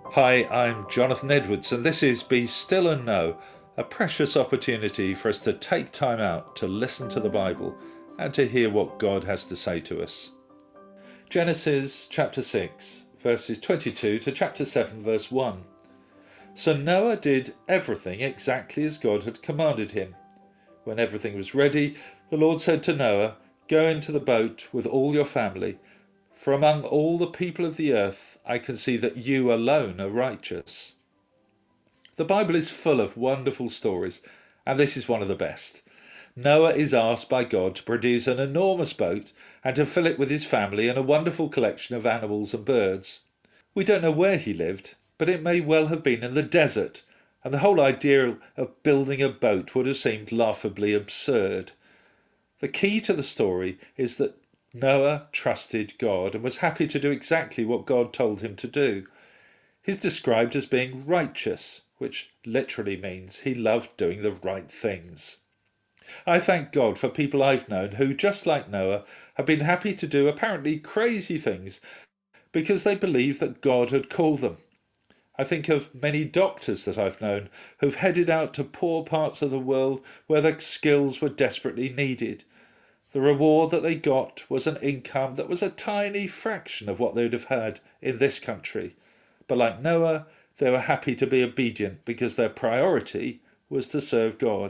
Hi, I'm Jonathan Edwards, and this is Be Still and Know, a precious opportunity for us to take time out to listen to the Bible and to hear what God has to say to us. Genesis chapter 6, verses 22 to chapter 7, verse 1. So Noah did everything exactly as God had commanded him. When everything was ready, the Lord said to Noah, "Go into the boat with all your family, for among all the people of the earth I can see that you alone are righteous." The Bible is full of wonderful stories, and this is one of the best. Noah is asked by God to produce an enormous boat and to fill it with his family and a wonderful collection of animals and birds. We don't know where he lived, but it may well have been in the desert, and the whole idea of building a boat would have seemed laughably absurd. The key to the story is that Noah trusted God and was happy to do exactly what God told him to do. He's described as being righteous, which literally means he loved doing the right things. I thank God for people I've known who, just like Noah, have been happy to do apparently crazy things because they believe that God had called them. I think of many doctors that I've known who've headed out to poor parts of the world where their skills were desperately needed. The reward that they got was an income that was a tiny fraction of what they would have had in this country. But like Noah, they were happy to be obedient because their priority was to serve God.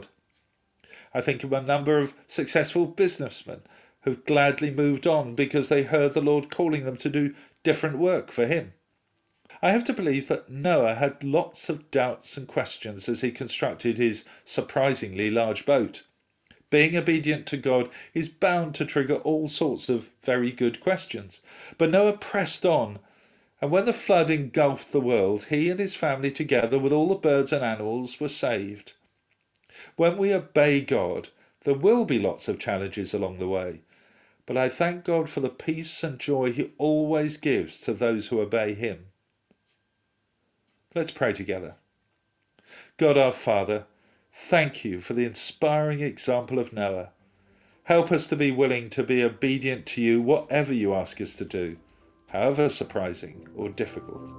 I think of a number of successful businessmen who've gladly moved on because they heard the Lord calling them to do different work for him. I have to believe that Noah had lots of doubts and questions as he constructed his surprisingly large boat. Being obedient to God is bound to trigger all sorts of very good questions. But Noah pressed on, and when the flood engulfed the world, he and his family, together with all the birds and animals, were saved. When we obey God, there will be lots of challenges along the way. But I thank God for the peace and joy he always gives to those who obey him. Let's pray together. God our Father, thank you for the inspiring example of Noah. Help us to be willing to be obedient to you whatever you ask us to do, however surprising or difficult.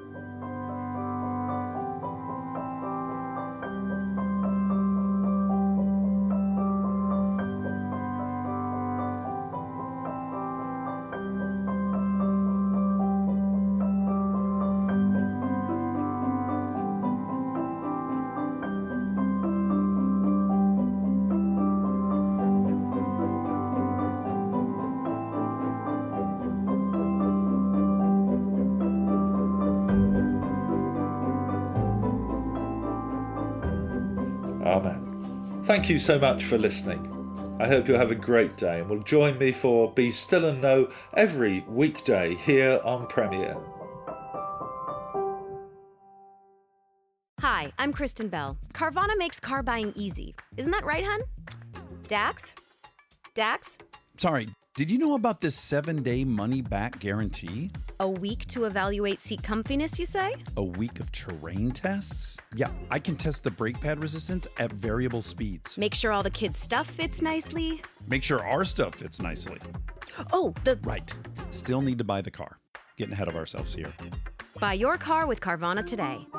Amen. Thank you so much for listening. I hope you'll have a great day and will join me for Be Still and Know every weekday here on Premier. Hi, I'm Kristen Bell. Carvana makes car buying easy. Isn't that right, hun? Dax? Dax? Sorry, did you know about this 7-day money-back guarantee? A week to evaluate seat comfiness, you say? A week of terrain tests? Yeah, I can test the brake pad resistance at variable speeds. Make sure all the kids' stuff fits nicely. Make sure our stuff fits nicely. Oh, Right. Still need to buy the car. Getting ahead of ourselves here. Buy your car with Carvana today.